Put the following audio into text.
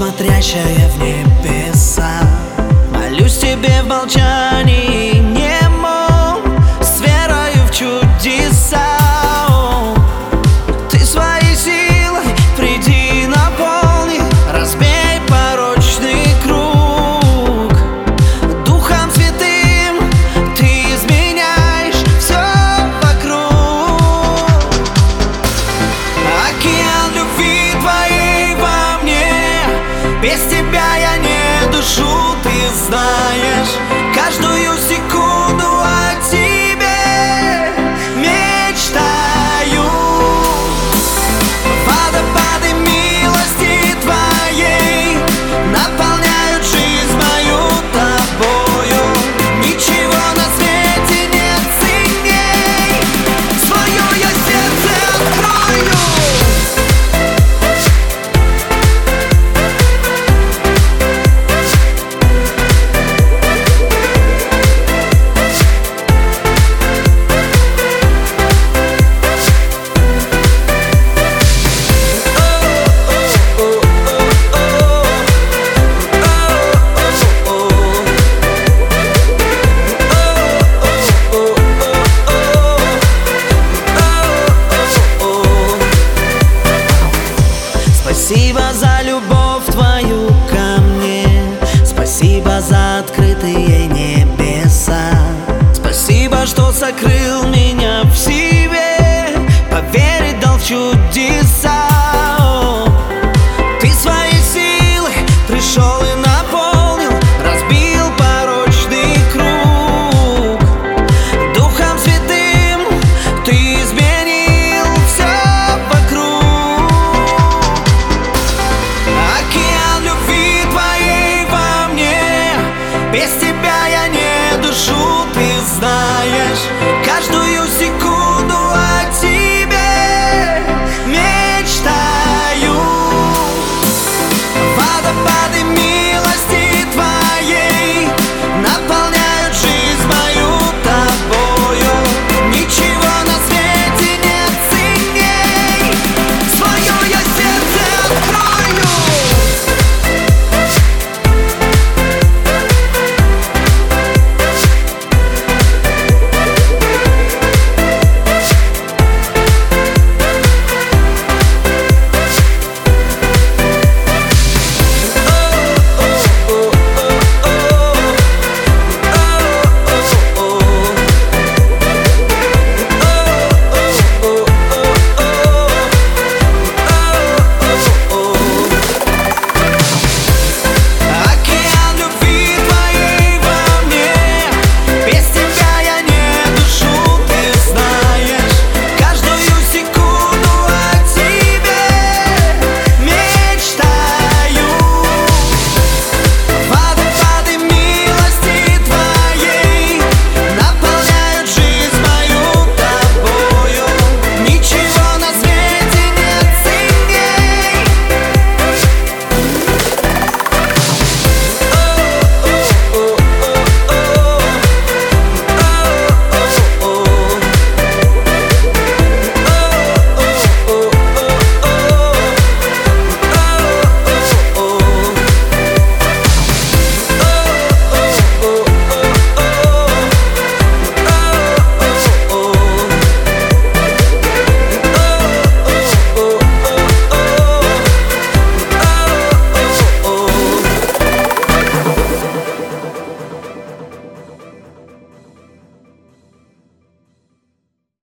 смотрящая в небеса. Молюсь тебе в молчании немом, с верою в чудеса. Ты своей силой приди, наполни, разбей порочный круг. Духом святым ты изменяешь все вокруг. Океан любви твоей во мне, без тебя я не дышу, ты знаешь. Каждую секунду о тебе мечтаю. Водопады милости твоей наполняют жизнь мою тобою. Ничего на свете нет ценней, свое я сердце открою. Спасибо за любовь твою ко мне, спасибо за открытые небеса. Спасибо, что сокрыл меня в себе, поверить дал в чудеса.